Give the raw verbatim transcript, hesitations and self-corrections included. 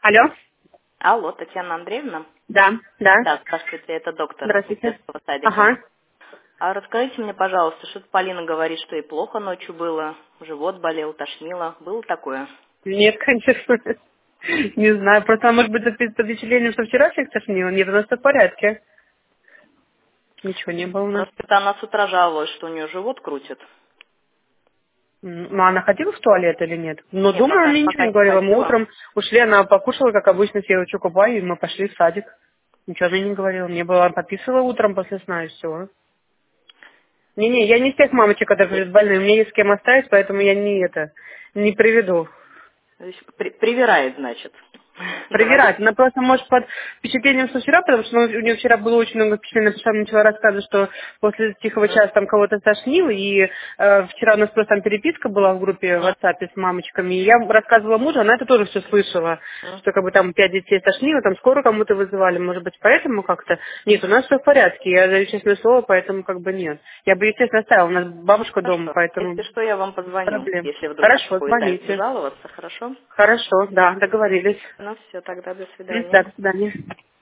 Алло? Алло, Татьяна Андреевна? Да, да. Да, здравствуйте, это доктор из Здравствуйте. детского садика. Ага. А расскажите мне, пожалуйста, что-то Полина говорит, что ей плохо ночью было, живот болел, тошнило. Было такое? Нет, конечно. Не знаю, просто, может быть, под под впечатлением, что вчера всех тошнило? Нет, у нас всё в порядке. Ничего не было у нас. Просто она с утра жаловалась, что у нее живот крутит. М, Ну, она ходила в туалет или нет? Но Нет, дома она пока, мне ничего пока не не говорила. Мы ходила. утром ушли, она покушала, как обычно, съела чокобай, и мы пошли в садик. Ничего мне не говорила. Мне было, подписывала утром после сна, и все. Не-не, я не из тех мамочек, которые говорят больные. Мне есть с кем оставить, поэтому я не это, не приведу. То есть при- привирает, значит. Проверять. Говорит. Она просто может под впечатлением, что вчера, потому что ну, у нее вчера было очень много впечатлений, потому что она начала рассказывать, что после тихого М, часа там кого-то тошнило, и э, вчера у нас просто там переписка была в группе в м, WhatsApp с мамочками, и я рассказывала мужу, она это тоже все слышала, м. что как бы там пять детей тошнило, там скоро кому-то вызывали, может быть, поэтому как-то... Нет, у нас все в порядке, я даю честное слово, поэтому как бы нет. Я бы, естественно, оставила, у нас бабушка дома, Хорошо. поэтому Если что, я вам позвоню, проблем. если вдруг Хорошо, будет звоните. жаловаться, хорошо? Хорошо, да, договорились. Ну все, тогда до М, свидания. Да, до свидания.